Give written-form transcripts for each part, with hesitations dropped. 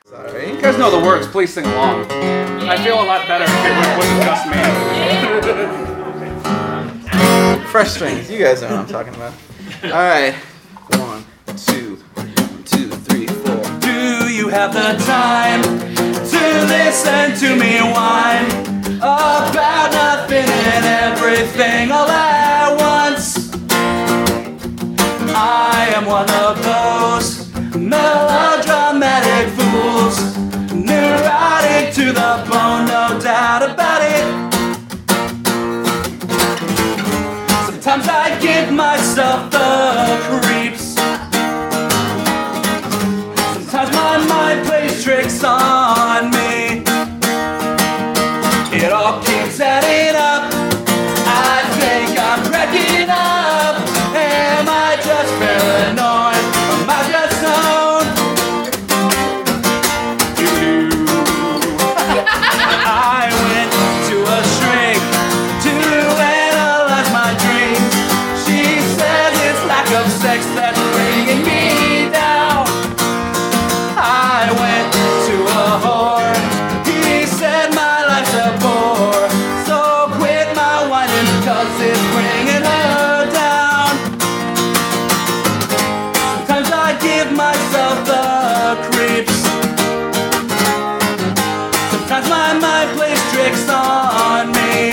Sorry. You guys know the words, please sing along. I feel a lot better if it wasn't just me. Fresh strings, you guys know what I'm talking about. Alright. 1, 2, 1, 2, 3, 4. Do you have the time to listen to me whine about nothing and everything all at once? I am one of those melodramatic fools, neurotic to the bone, no doubt about it. Sometimes I give myself the creeps. Sometimes my mind plays tricks on me. It all keeps adding up. I think I'm cracking up. Am I just paranoid? Am I just stoned? I went to a shrink to analyze my dreams. She said it's lack of sex that's bringing me down. I went to a whore. He said my life's a bore. So quit my whining because it's bringing her down. Sometimes I give myself the creeps. Sometimes my mind plays tricks on me.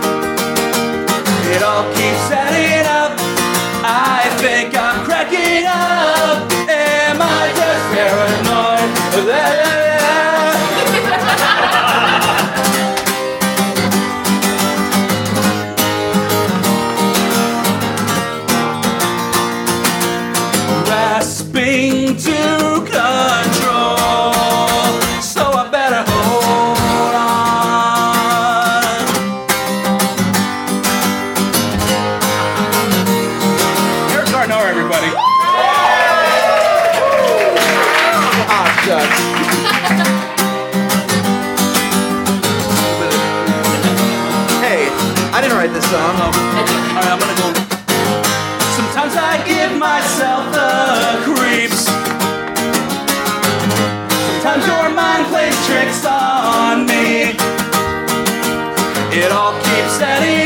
It all keeps adding up. I think I'm cracking up. Am I just paranoid? Grasping to control, so I better hold on. Eric Gardner, everybody. Ah, shucks. Hey, I didn't write this song. Alright, I'm gonna go. Sometimes I give myself the creeps. Sometimes your mind plays tricks on me. It all keeps adding